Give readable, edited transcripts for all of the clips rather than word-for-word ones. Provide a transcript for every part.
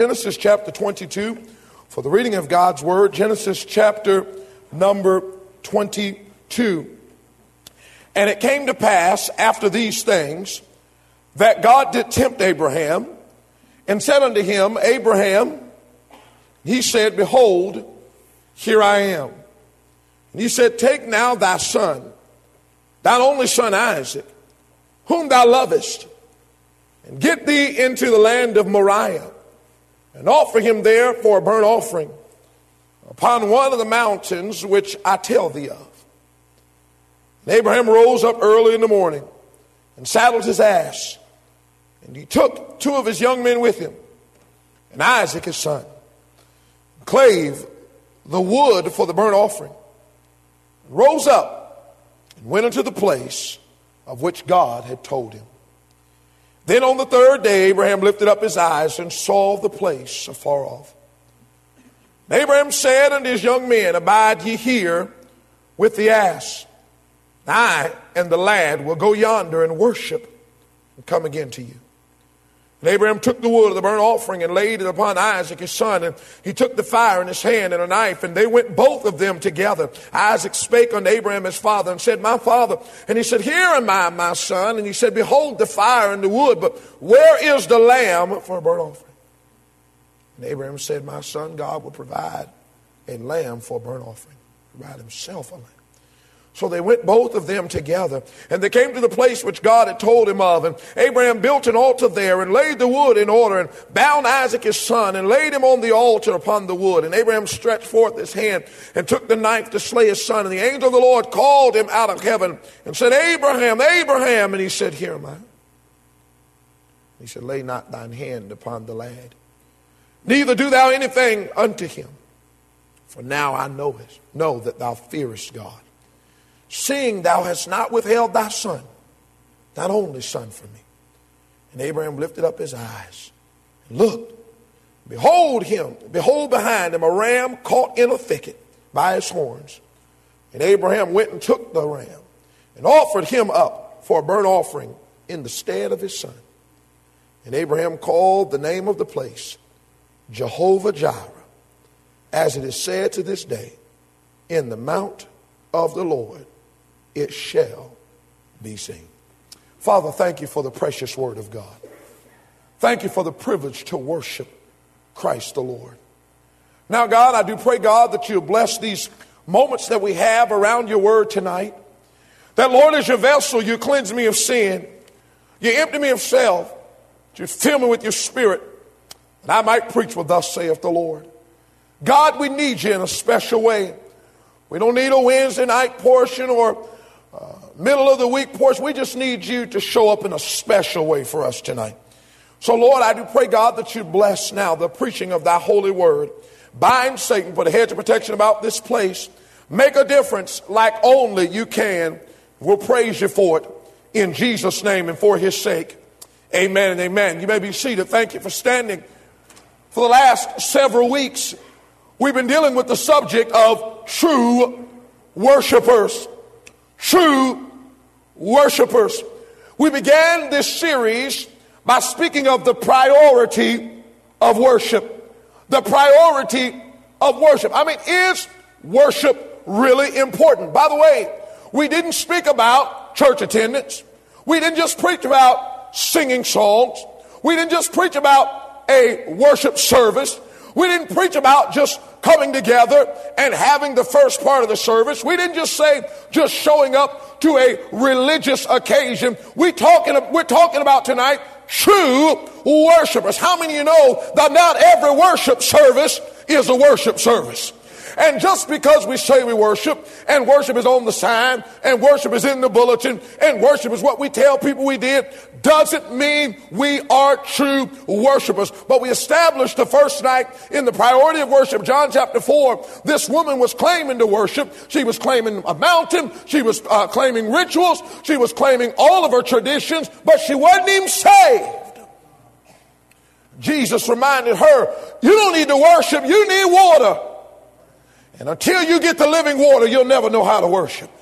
Genesis chapter 22, for the reading of God's word. Genesis chapter number 22. And it came to pass after these things that God did tempt Abraham and said unto him, Abraham, he said, behold, here I am. And he said, take now thy son, thine only son Isaac, whom thou lovest, and get thee into the land of Moriah, and offer him there for a burnt offering upon one of the mountains which I tell thee of. And Abraham rose up early in the morning and saddled his ass, and he took two of his young men with him, and Isaac his son, and clave the wood for the burnt offering, and rose up and went unto the place of which God had told him. Then on the third day, Abraham lifted up his eyes and saw the place afar off. And Abraham said unto his young men, abide ye here with the ass. I and the lad will go yonder and worship and come again to you. And Abraham took the wood of the burnt offering and laid it upon Isaac his son. And he took the fire in his hand and a knife, and they went both of them together. Isaac spake unto Abraham his father and said, my father. And he said, here am I, my son. And he said, behold the fire and the wood, but where is the lamb for a burnt offering? And Abraham said, my son, God will provide a lamb for a burnt offering. Provide himself a lamb. So they went both of them together, and they came to the place which God had told him of. And Abraham built an altar there and laid the wood in order and bound Isaac his son and laid him on the altar upon the wood. And Abraham stretched forth his hand and took the knife to slay his son. And the angel of the Lord called him out of heaven and said, Abraham, Abraham. And he said, here am I. He said, lay not thine hand upon the lad, neither do thou anything unto him. For now I know that thou fearest God, seeing thou hast not withheld thy son, thine only son, from me. And Abraham lifted up his eyes and looked. Behold behind him a ram caught in a thicket by his horns. And Abraham went and took the ram and offered him up for a burnt offering in the stead of his son. And Abraham called the name of the place Jehovah Jireh, as it is said to this day, in the mount of the Lord it shall be seen. Father, thank you for the precious word of God. Thank you for the privilege to worship Christ the Lord. Now, God, I do pray, God, that you'll bless these moments that we have around your word tonight. That, Lord, as your vessel, you cleanse me of sin. You empty me of self. You fill me with your spirit, and I might preach what thus saith the Lord. God, we need you in a special way. We don't need a Wednesday night portion or middle of the week portion. We just need you to show up in a special way for us tonight. So, Lord, I do pray, God, that you bless now the preaching of thy holy word. Bind Satan, put a hedge of protection about this place. Make a difference like only you can. We'll praise you for it in Jesus' name and for his sake. Amen and amen. You may be seated. Thank you for standing. For the last several weeks, we've been dealing with the subject of true worshipers. True worshipers. We began this series by speaking of the priority of worship. The priority of worship. I mean, is worship really important? By the way, we didn't speak about church attendance. We didn't just preach about singing songs. We didn't just preach about a worship service. We didn't preach about just coming together and having the first part of the service. We didn't just say just showing up to a religious occasion. We're talking about tonight true worshipers. How many of you know that not every worship service is a worship service? And just because we say we worship, and worship is on the sign, and worship is in the bulletin, and worship is what we tell people we did, doesn't mean we are true worshipers. But we established the first night in the priority of worship, John chapter 4, this woman was claiming to worship. She was claiming a mountain. She was claiming rituals. She was claiming all of her traditions, but she wasn't even saved. Jesus reminded her, you don't need to worship, you need water. And until you get the living water, you'll never know how to worship.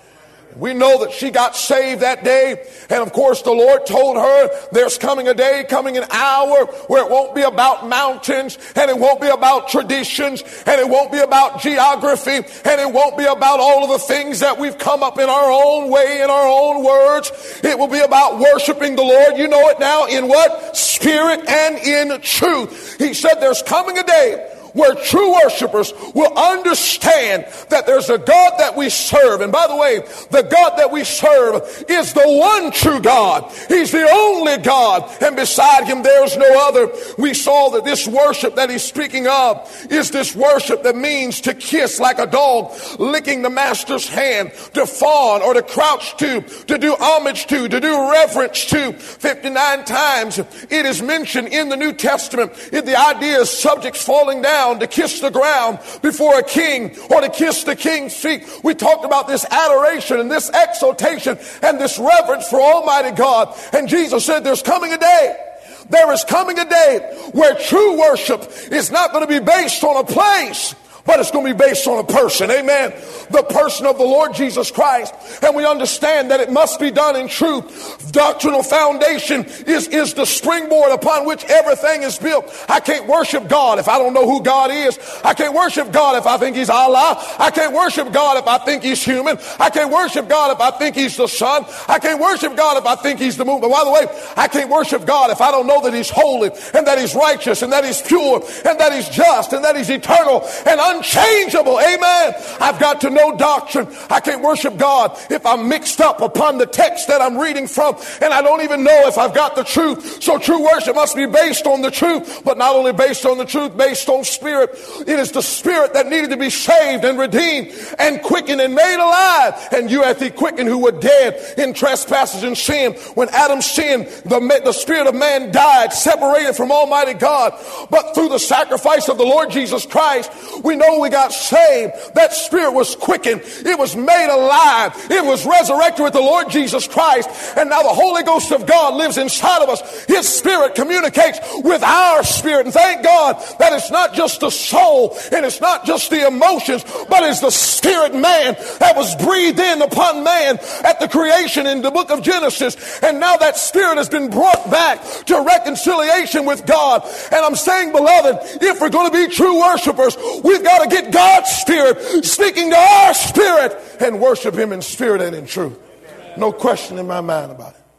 We know that she got saved that day. And of course, the Lord told her there's coming a day, coming an hour where it won't be about mountains, and it won't be about traditions, and it won't be about geography, and it won't be about all of the things that we've come up in our own way, in our own words. It will be about worshiping the Lord. You know it now, in what? Spirit and in truth. He said there's coming a day where true worshipers will understand that there's a God that we serve. And by the way, the God that we serve is the one true God. He's the only God, and beside him there's no other. We saw that this worship that he's speaking of is this worship that means to kiss like a dog licking the master's hand, to fawn or to crouch to do homage to do reverence to. 59 times it is mentioned in the New Testament. The idea is subjects falling down to kiss the ground before a king, or to kiss the king's feet. We talked about this adoration and this exaltation and this reverence for Almighty God. And Jesus said there's coming a day, there is coming a day where true worship is not going to be based on a place, but it's going to be based on a person. Amen. The person of the Lord Jesus Christ. And we understand that it must be done in truth. Doctrinal foundation is the springboard upon which everything is built. I can't worship God if I don't know who God is. I can't worship God if I think he's Allah. I can't worship God if I think he's human. I can't worship God if I think he's the sun. I can't worship God if I think he's the moon. But by the way, I can't worship God if I don't know that he's holy, and that he's righteous, and that he's pure, and that he's just, and that he's eternal and unchangeable. Amen. I've got to know doctrine. I can't worship God if I'm mixed up upon the text that I'm reading from, and I don't even know if I've got the truth. So true worship must be based on the truth, but not only based on the truth, based on spirit. It is the spirit that needed to be saved and redeemed and quickened and made alive. And you hath he quickened who were dead in trespasses and sin. When Adam sinned, the spirit of man died, separated from Almighty God. But through the sacrifice of the Lord Jesus Christ, we know we got saved. That spirit was quickened. It was made alive. It was resurrected with the Lord Jesus Christ. And now the Holy Ghost of God lives inside of us. His spirit communicates with our spirit. And thank God that it's not just the soul and it's not just the emotions, but it's the spirit man that was breathed in upon man at the creation in the book of Genesis. And now that spirit has been brought back to reconciliation with God. And I'm saying, beloved, if we're going to be true worshipers, we've got to get God's spirit speaking to our spirit and worship him in spirit and in truth. No question in my mind about it.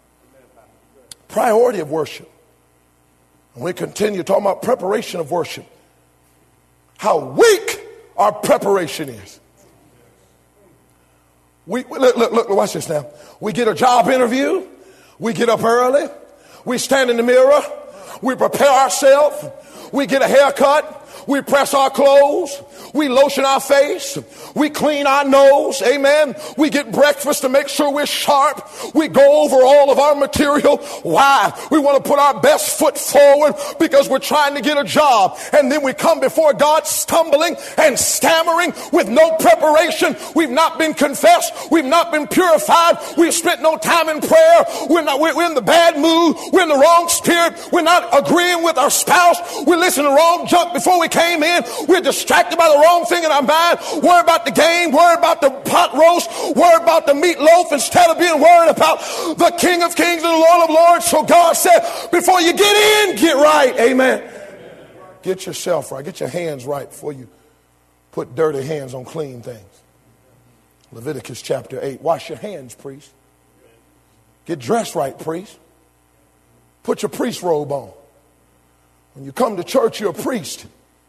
Priority of worship. And we continue talking about preparation of worship. How weak our preparation is. Look, watch this now. We get a job interview. We get up early. We stand in the mirror. We prepare ourselves. We get a haircut. We press our clothes. We lotion our face. We clean our nose. Amen. We get breakfast to make sure we're sharp. We go over all of our material. Why? We want to put our best foot forward because we're trying to get a job. And then we come before God stumbling and stammering with no preparation. We've not been confessed. We've not been purified. We've spent no time in prayer. We're in the bad mood. We're in the wrong spirit. We're not agreeing with our spouse. We're listening to wrong junk before we came in. We're distracted by the wrong thing in our mind. Worried about the game, worried about the pot roast, worried about the meatloaf instead of being worried about the King of Kings and the Lord of Lords. So God said, before you get in, get right. Amen. Get yourself right. Get your hands right before you put dirty hands on clean things. Leviticus chapter 8. Wash your hands, priest. Get dressed right, priest. Put your priest robe on. When you come to church, you're a priest.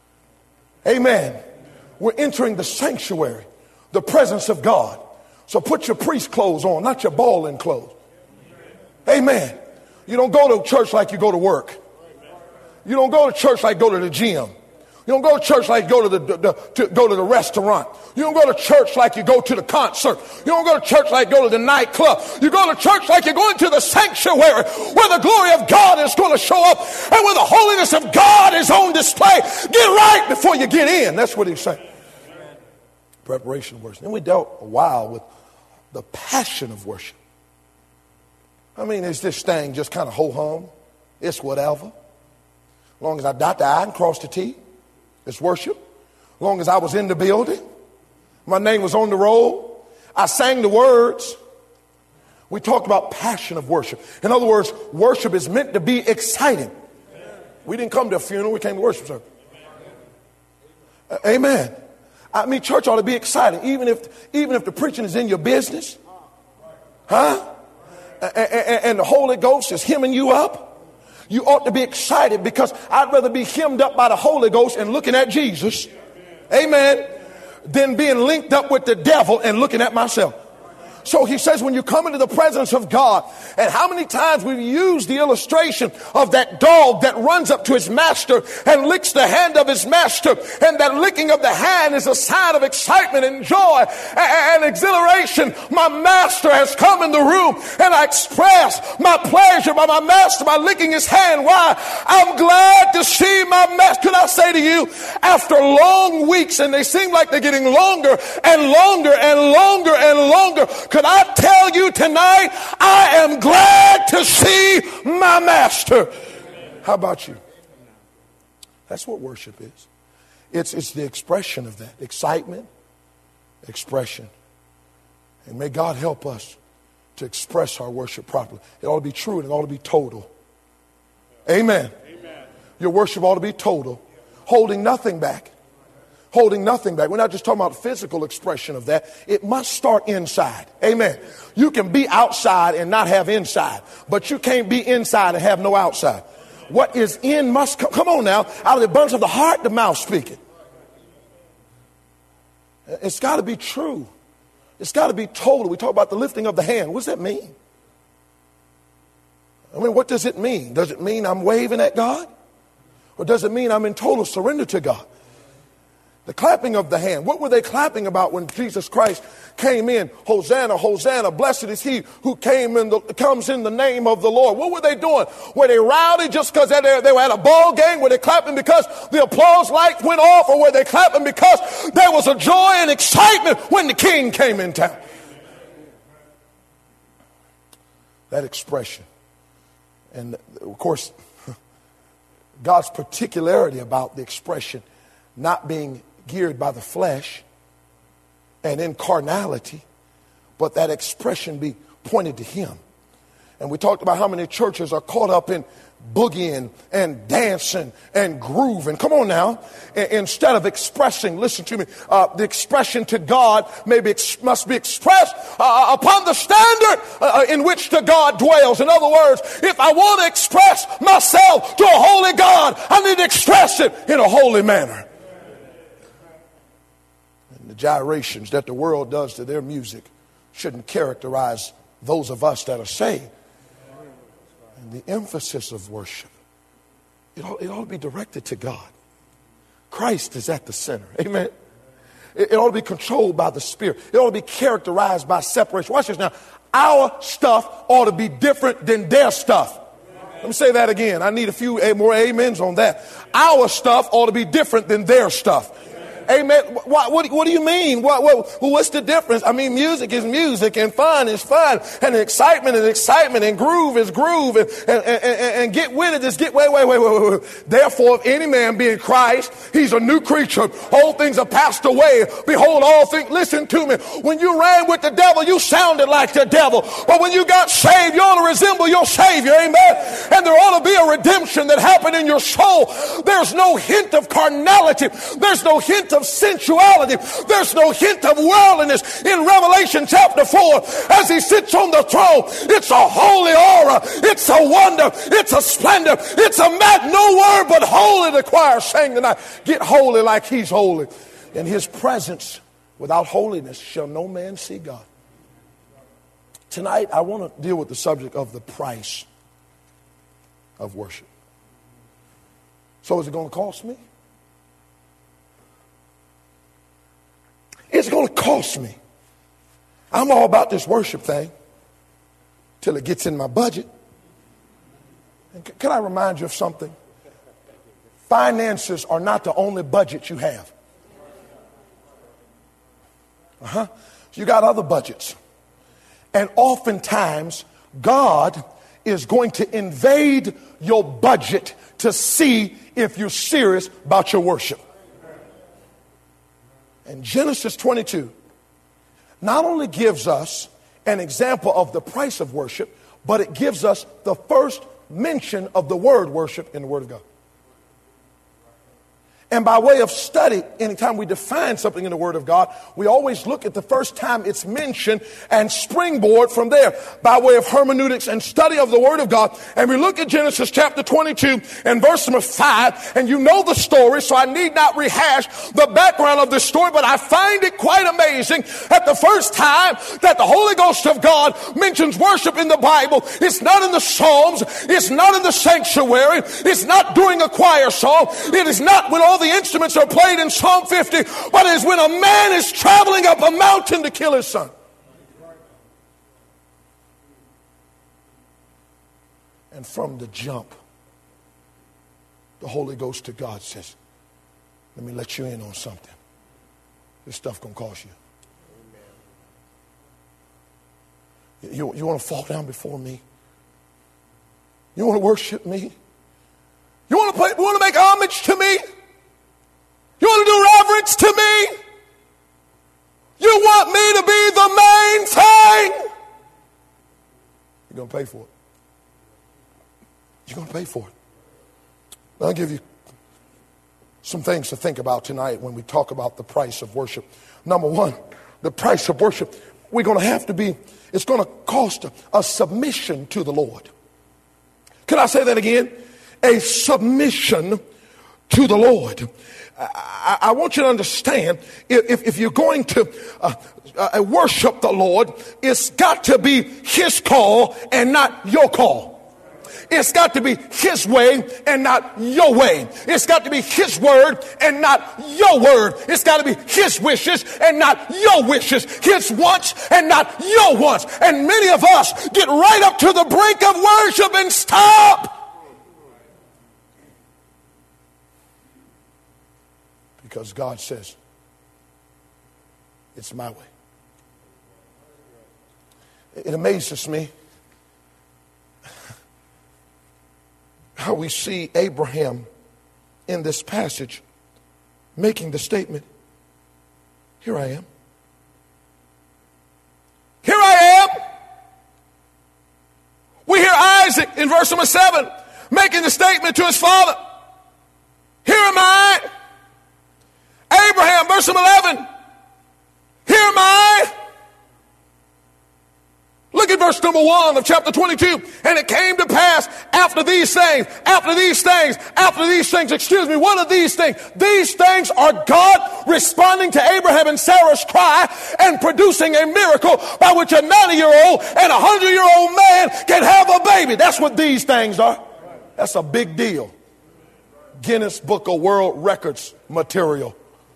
Amen. We're entering the sanctuary, the presence of God. So put your priest clothes on, not your balling clothes. Amen. You don't go to church like you go to work. You don't go to church like go to the gym. You don't go to church like go to the restaurant. You don't go to church like you go to the concert. You don't go to church like go to the nightclub. You go to church like you're going to the sanctuary where the glory of God is going to show up and where the holiness of God is on display. Get right before you get in. That's what he's saying. Preparation of worship. Then we dealt a while with the passion of worship. I mean, is this thing just kind of ho-hum? It's whatever. As long as I dot the I and cross the T. It's worship. As long as I was in the building, my name was on the roll, I sang the words, We talked about passion of worship. In other words, worship is meant to be exciting. We didn't come to a funeral, we came to worship service. Amen. I mean, church ought to be exciting, even if the preaching is in your business. Huh? And the Holy Ghost is hemming you up. You ought to be excited, because I'd rather be hemmed up by the Holy Ghost and looking at Jesus, amen, than being linked up with the devil and looking at myself. So he says, when you come into the presence of God, and how many times we've used the illustration of that dog that runs up to his master and licks the hand of his master, and that licking of the hand is a sign of excitement and joy and exhilaration. My master has come in the room, and I express my pleasure by my master by licking his hand. Why? I'm glad to see my master. Could I say to you, after long weeks, and they seem like they're getting longer and longer and longer and longer, could I tell you tonight, I am glad to see my master. How about you? That's what worship is. It's the expression of that. Excitement, expression. And may God help us to express our worship properly. It ought to be true and it ought to be total. Amen. Amen. Your worship ought to be total, holding nothing back. Holding nothing back. We're not just talking about physical expression of that. It must start inside. Amen. You can be outside and not have inside, but you can't be inside and have no outside. What is in must come on now. Out of the abundance of the heart, the mouth speaketh. It's got to be true. It's got to be total. We talk about the lifting of the hand. What does that mean? I mean, what does it mean? Does it mean I'm waving at God? Or does it mean I'm in total surrender to God? The clapping of the hand. What were they clapping about when Jesus Christ came in? Hosanna, Hosanna, blessed is he who comes in the name of the Lord. What were they doing? Were they rowdy just because they were at a ball game? Were they clapping because the applause light went off? Or were they clapping because there was a joy and excitement when the king came in town? That expression. And of course, God's particularity about the expression not being geared by the flesh and in carnality, but that expression be pointed to him. And we talked about how many churches are caught up in boogieing and dancing and grooving. Come on now. Instead of expressing, listen to me, the expression to God must be expressed upon the standard in which the God dwells. In other words, if I want to express myself to a holy God, I need to express it in a holy manner. The gyrations that the world does to their music shouldn't characterize those of us that are saved. And the emphasis of worship, it ought to be directed to God. Christ is at the center. Amen. It ought to be controlled by the Spirit. It ought to be characterized by separation. Watch this now. Our stuff ought to be different than their stuff. Let me say that again. I need a few more amens on that. Our stuff ought to be different than their stuff. Amen. What do you mean? What's the difference? I mean, music is music and fun is fun and excitement is excitement and groove is groove and get with it is get wait. Therefore, if any man be in Christ, he's a new creature. Old things are passed away. Behold, all things. Listen to me. When you ran with the devil, you sounded like the devil. But when you got saved, you ought to resemble your Savior. Amen. And there ought to be a redemption that happened in your soul. There's no hint of carnality. There's no hint of sensuality. There's no hint of worldliness in Revelation chapter 4 as he sits on the throne. It's a holy aura. It's a wonder. It's a splendor. It's a no word but holy, the choir sang tonight. Get holy like he's holy. In his presence without holiness shall no man see God. Tonight I want to deal with the subject of the price of worship. So is it going to cost me? It's going to cost me. I'm all about this worship thing till it gets in my budget. And can I remind you of something? Finances are not the only budget you have. You got other budgets. And oftentimes, God is going to invade your budget to see if you're serious about your worship. And Genesis 22 not only gives us an example of the price of worship, but it gives us the first mention of the word worship in the Word of God. And by way of study, anytime we define something in the Word of God, we always look at the first time it's mentioned and springboard from there by way of hermeneutics and study of the Word of God. And we look at Genesis chapter 22 and verse number 5, and you know the story, so I need not rehash the background of this story, but I find it quite amazing that the first time that the Holy Ghost of God mentions worship in the Bible, it's not in the Psalms, it's not in the sanctuary, it's not during a choir song, it is not when all the instruments are played in Psalm 50, but it is when a man is traveling up a mountain to kill his son. And from the jump, the Holy Ghost to God says, let me let you in on something. This stuff gonna cost you. You want to fall down before me? You want to worship me? You want to make homage to me? You want to do reverence to me? You want me to be the main thing? You're going to pay for it. You're going to pay for it. I'll give you some things to think about tonight when we talk about the price of worship. Number one, the price of worship. We're going to have to be, it's going to cost a submission to the Lord. Can I say that again? A submission to the Lord. I want you to understand, if you're going to worship the Lord, it's got to be His call and not your call. It's got to be His way and not your way. It's got to be His word and not your word. It's got to be His wishes and not your wishes. His wants and not your wants. And many of us get right up to the brink of worship and stop. Because God says, it's my way. It amazes me how we see Abraham in this passage making the statement, here I am. Here I am. We hear Isaac in verse number 7 making the statement to his father, here am I. Abraham, verse 11, here am I. Look at verse number 1 of chapter 22. And it came to pass after these things, what are these things? These things are God responding to Abraham and Sarah's cry and producing a miracle by which a 90-year-old and a 100-year-old man can have a baby. That's what these things are. That's a big deal. Guinness Book of World Records material.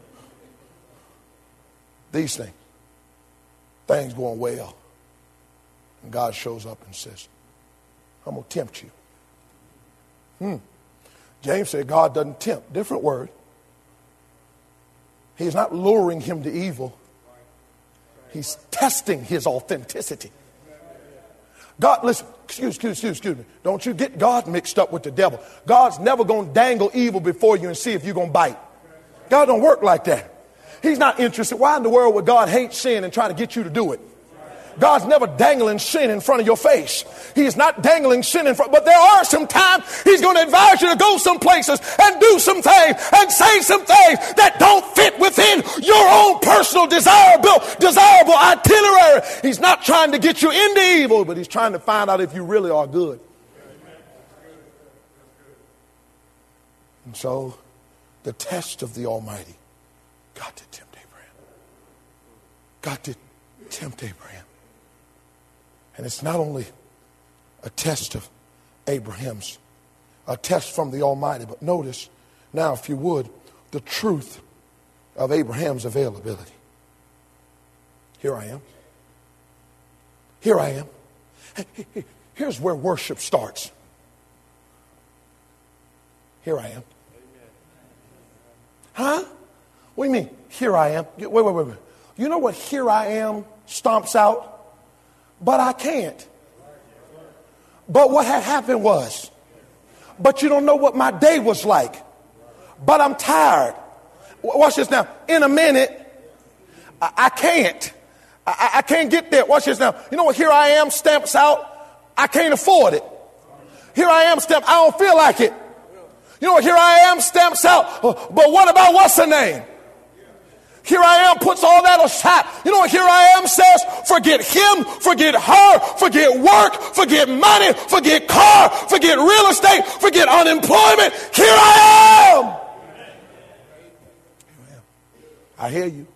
These things going well. And God shows up and says, I'm going to tempt you. James said God doesn't tempt. Different word. He's not luring him to evil. He's testing his authenticity. God, listen, excuse me. Don't you get God mixed up with the devil. God's never going to dangle evil before you and see if you're going to bite. God don't work like that. He's not interested. Why in the world would God hate sin and try to get you to do it? God's never dangling sin in front of your face. He is not dangling sin in front. But there are some times He's going to advise you to go some places and do some things and say some things that don't fit within your own personal desirable itinerary. He's not trying to get you into evil, but He's trying to find out if you really are good. And so the test of the Almighty, God did tempt Abraham. God did tempt Abraham. And it's not only a test of Abraham's, a test from the Almighty, but notice now, if you would, the truth of Abraham's availability. Here I am. Here I am. Here's where worship starts. Here I am. Huh? What do you mean, here I am? Wait. You know what here I am stomps out? But I can't. But what had happened was, but you don't know what my day was like. But I'm tired. Watch this now. In a minute, I can't. I can't get there. Watch this now. You know what here I am stamps out? I can't afford it. Here I am stamped. I don't feel like it. You know what here I am stamps out? But what about what's her name? Here I am puts all that aside. You know what here I am says? Forget him, forget her, forget work, forget money, forget car, forget real estate, forget unemployment. Here I am. I hear you.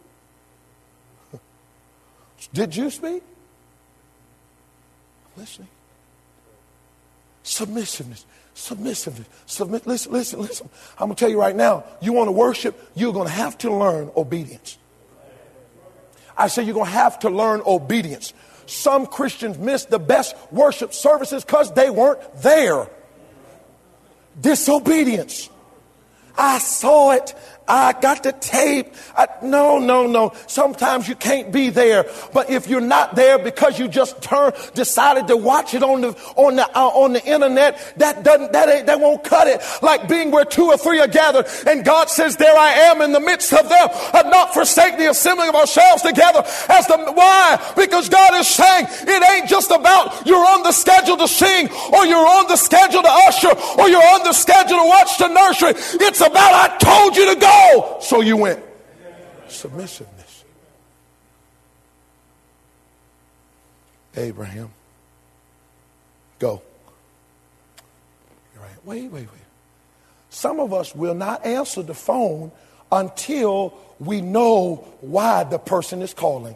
Did you speak? I'm listening. Submissiveness. Listen. I'm going to tell you right now, you want to worship, you're going to have to learn obedience. I say you're going to have to learn obedience. Some Christians miss the best worship services because they weren't there. Disobedience. I saw it. I got the tape. No. Sometimes you can't be there. But if you're not there because you just decided to watch it on the internet, that won't cut it. Like being where two or three are gathered, and God says, "There I am in the midst of them. Have not forsake the assembling of ourselves together." Why? Because God is saying it ain't just about you're on the schedule to sing, or you're on the schedule to usher, or you're on the schedule to watch the nursery. It's about I told you to go. So you went. Submissiveness. Abraham, go. Wait. Some of us will not answer the phone until we know why the person is calling.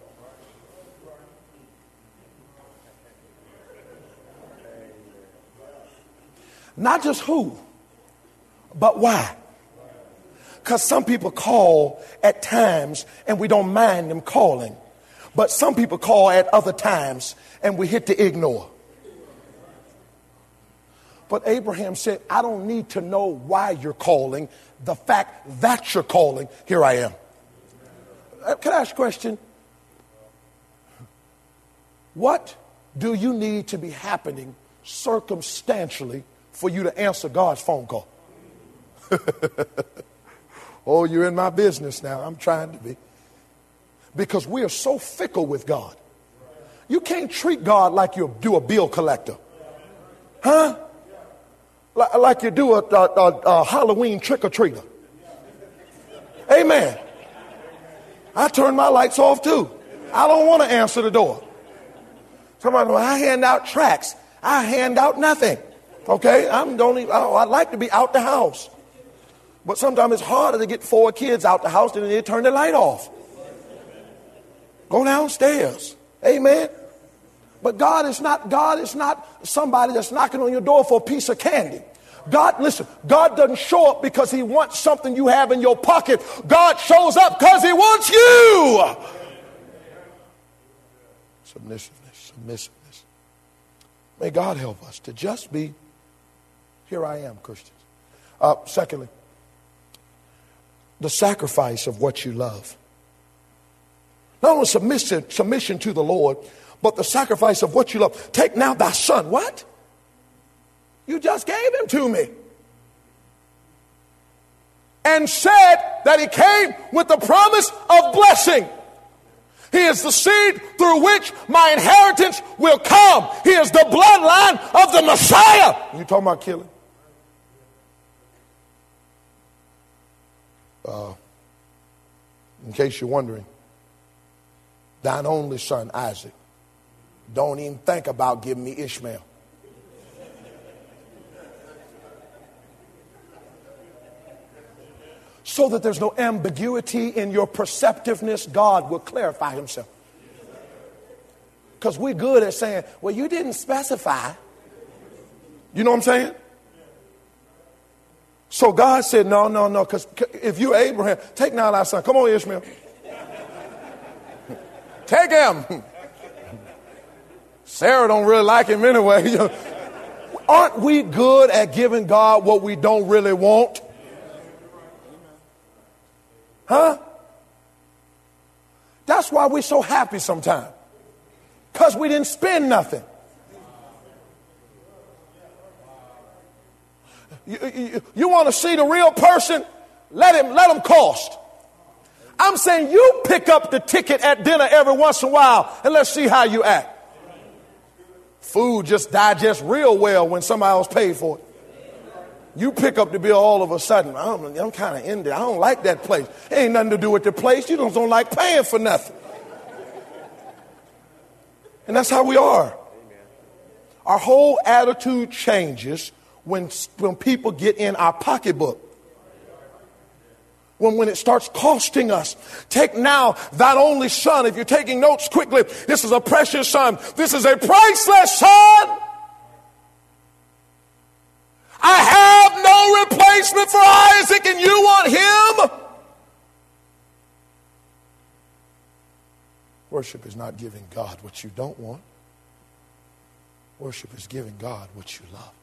Not just who, but why. Because some people call at times and we don't mind them calling. But some people call at other times and we hit the ignore. But Abraham said, I don't need to know why you're calling. The fact that you're calling, here I am. Can I ask a question? What do you need to be happening circumstantially for you to answer God's phone call? Oh, you're in my business now. I'm trying to be. Because we are so fickle with God. You can't treat God like you do a bill collector. Huh? Like you do a Halloween trick-or-treater. Amen. I turn my lights off too. I don't want to answer the door. Somebody, I hand out tracts. I hand out nothing. Okay? I'd like to be out the house. But sometimes it's harder to get 4 kids out the house than they turn the light off. Go downstairs. Amen. But God is not somebody that's knocking on your door for a piece of candy. God doesn't show up because he wants something you have in your pocket. God shows up because he wants you. Submissiveness. May God help us to just be, here I am, Christians. Secondly, the sacrifice of what you love. Not only submission to the Lord, but the sacrifice of what you love. Take now thy son. What? You just gave him to me. And said that he came with the promise of blessing. He is the seed through which my inheritance will come. He is the bloodline of the Messiah. You talking about killing? In case you're wondering, thine only son, Isaac, don't even think about giving me Ishmael. So that there's no ambiguity in your perceptiveness, God will clarify himself. Because we're good at saying, well, you didn't specify. You know what I'm saying? So God said, no, because if you're Abraham, take now thy son. Come on, Ishmael. Take him. Sarah don't really like him anyway. Aren't we good at giving God what we don't really want? Huh? That's why we're so happy sometimes. Because we didn't spend nothing. You want to see the real person? Let him cost. I'm saying you pick up the ticket at dinner every once in a while and let's see how you act. Food just digests real well when somebody else paid for it. You pick up the bill all of a sudden. I'm kind of in there. I don't like that place. It ain't nothing to do with the place. You don't like paying for nothing. And that's how we are. Our whole attitude changes when people get in our pocketbook. When it starts costing us. Take now thine only son. If you're taking notes quickly, this is a precious son. This is a priceless son. I have no replacement for Isaac, and you want him? Worship is not giving God what you don't want. Worship is giving God what you love.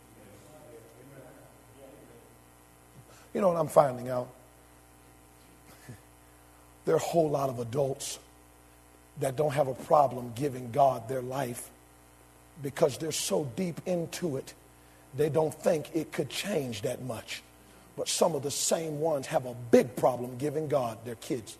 You know what I'm finding out? There are a whole lot of adults that don't have a problem giving God their life because they're so deep into it, they don't think it could change that much. But some of the same ones have a big problem giving God their kids.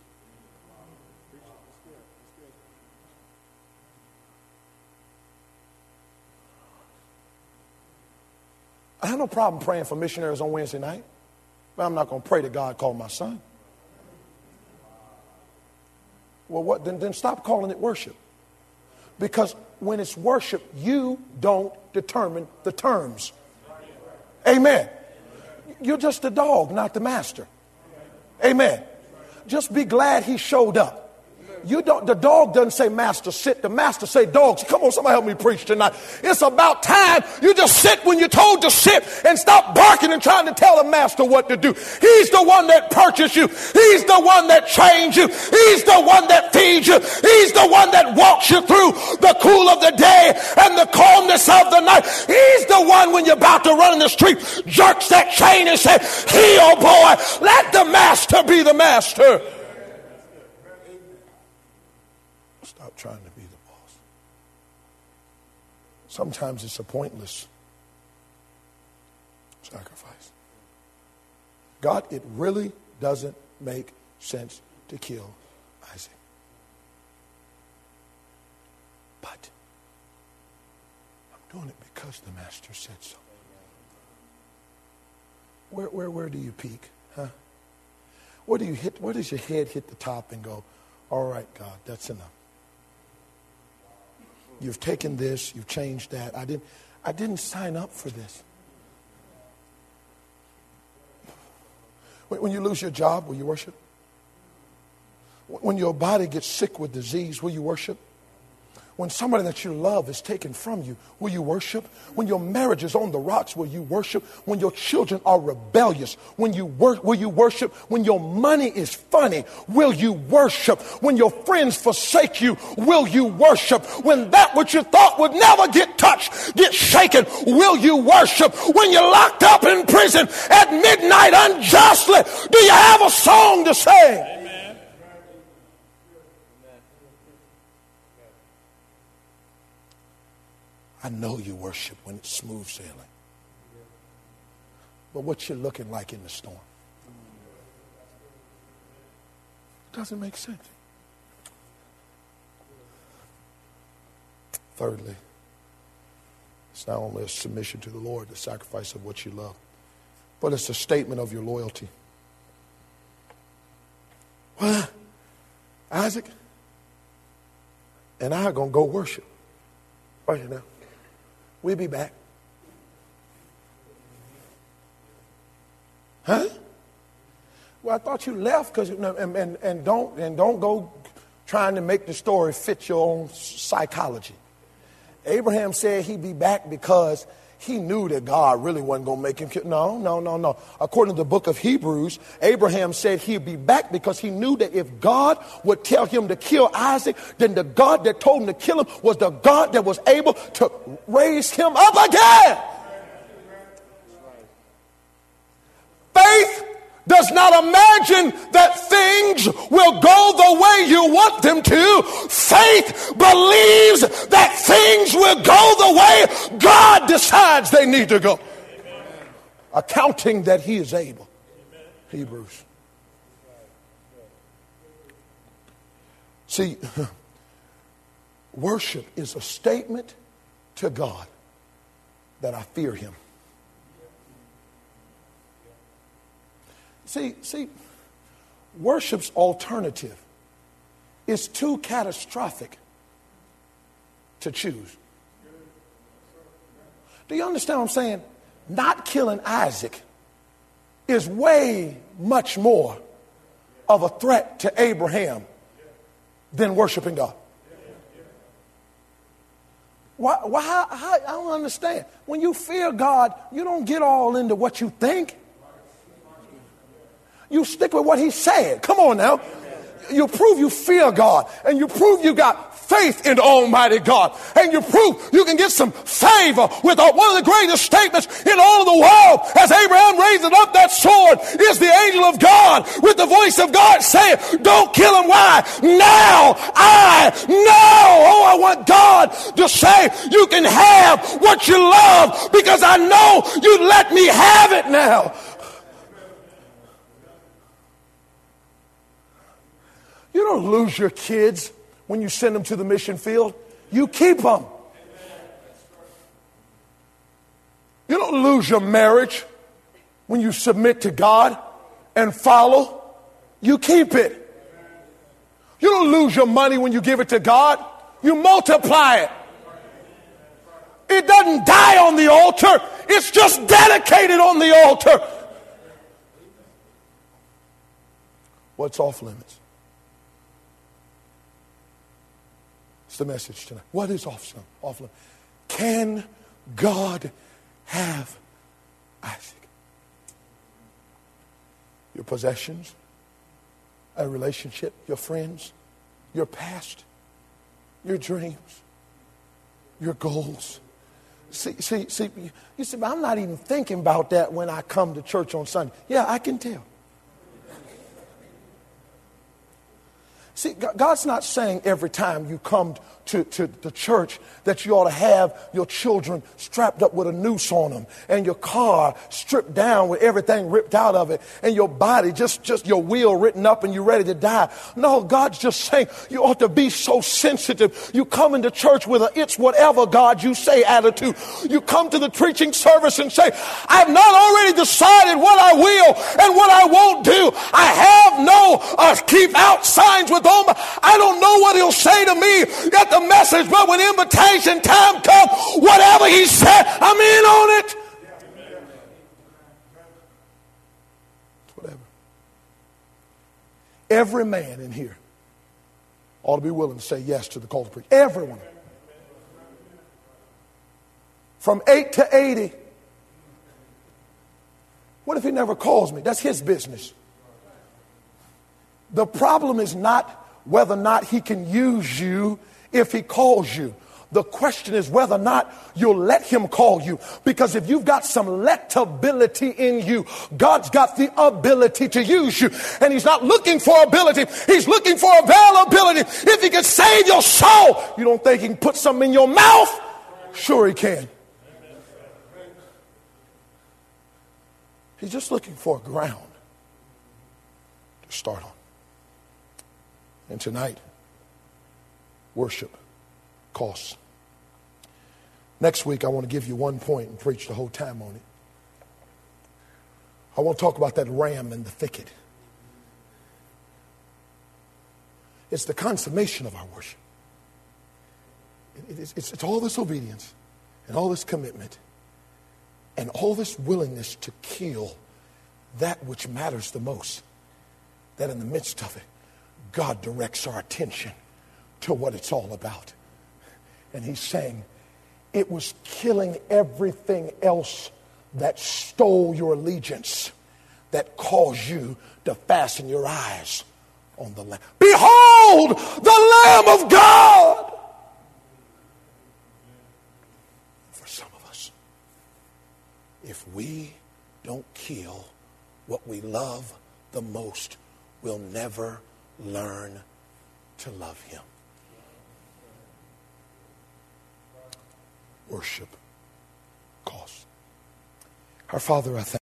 I have no problem praying for missionaries on Wednesday night, but I'm not going to pray to God call my son. Well, what? Then stop calling it worship. Because when it's worship, you don't determine the terms. Amen. You're just the dog, not the master. Amen. Just be glad he showed up. You don't. The dog doesn't say, master, sit. The master say, dogs. Come on, somebody help me preach tonight. It's about time you just sit when you're told to sit and stop barking and trying to tell the master what to do. He's the one that purchased you. He's the one that changed you. He's the one that feeds you. He's the one that walks you through the cool of the day and the calmness of the night. He's the one when you're about to run in the street, jerks that chain and says, heel, boy, let the master be the master. Stop trying to be the boss. Sometimes it's a pointless sacrifice. God, it really doesn't make sense to kill Isaac. But I'm doing it because the master said so. Where do you peak? Huh? Where does your head hit the top and go, all right, God, that's enough. You've taken this, you've changed that. I didn't sign up for this. When you lose your job, will you worship? When your body gets sick with disease, will you worship? When somebody that you love is taken from you, will you worship? When your marriage is on the rocks, will you worship? When your children are rebellious, will you worship? When your money is funny, will you worship? When your friends forsake you, will you worship? When that which you thought would never get touched, get shaken, will you worship? When you're locked up in prison at midnight unjustly, do you have a song to sing? I know you worship when it's smooth sailing. But what you're looking like in the storm doesn't make sense. Thirdly, it's not only a submission to the Lord, the sacrifice of what you love, but it's a statement of your loyalty. What? Isaac and I are going to go worship. Right now. We'll be back. Huh? Well, I thought you left because and don't go trying to make the story fit your own psychology. Abraham said he'd be back because he knew that God really wasn't going to make him kill. No. According to the book of Hebrews, Abraham said he'd be back because he knew that if God would tell him to kill Isaac, then the God that told him to kill him was the God that was able to raise him up again. Faith does not imagine that things will go the way you want them to. Faith believes that things will go the way God decides they need to go. Amen. Accounting that he is able. Amen. Hebrews. See, worship is a statement to God that I fear him. See, worship's alternative is too catastrophic to choose. Do you understand what I'm saying? Not killing Isaac is way much more of a threat to Abraham than worshiping God. Why, I don't understand. When you fear God, you don't get all into what you think. You stick with what he said. Come on now. You prove you fear God, and you prove you got faith in Almighty God, and you prove you can get some favor with one of the greatest statements in all of the world. As Abraham raises up that sword, is the angel of God with the voice of God saying, don't kill him. Why? Now I know. Oh, I want God to say, you can have what you love because I know you let me have it now. You don't lose your kids when you send them to the mission field. You keep them. You don't lose your marriage when you submit to God and follow. You keep it. You don't lose your money when you give it to God. You multiply it. It doesn't die on the altar. It's just dedicated on the altar. What's off limits? It's the message tonight. What is off limits? Can God have Isaac? Your possessions, a relationship, your friends, your past, your dreams, your goals. See, you say, I'm not even thinking about that when I come to church on Sunday. Yeah, I can tell. See, God's not saying every time you come to the church that you ought to have your children strapped up with a noose on them and your car stripped down with everything ripped out of it and your body just your wheel written up and you're ready to die. No, God's just saying you ought to be so sensitive. You come into church with a it's whatever God you say attitude. You come to the preaching service and say, I've not already decided what I will and what I won't do. I have no keep out signs with them. I don't know what he'll say to me at the message, but when invitation time comes, whatever he said, I'm in on it. Whatever. Every man in here ought to be willing to say yes to the call to preach. Everyone. From 8 to 80. What if he never calls me? That's his business. The problem is not whether or not he can use you if he calls you. The question is whether or not you'll let him call you. Because if you've got some lettability in you, God's got the ability to use you. And he's not looking for ability. He's looking for availability. If he can save your soul, you don't think he can put something in your mouth? Sure he can. He's just looking for a ground to start on. And tonight, worship costs. Next week, I want to give you one point and preach the whole time on it. I want to talk about that ram in the thicket. It's the consummation of our worship. It's all this obedience and all this commitment and all this willingness to kill that which matters the most. That in the midst of it, God directs our attention to what it's all about. And he's saying, it was killing everything else that stole your allegiance that caused you to fasten your eyes on the Lamb. Behold, the Lamb of God! For some of us, if we don't kill what we love the most, we'll never learn to love him. Worship costs. Our Father, I thank you.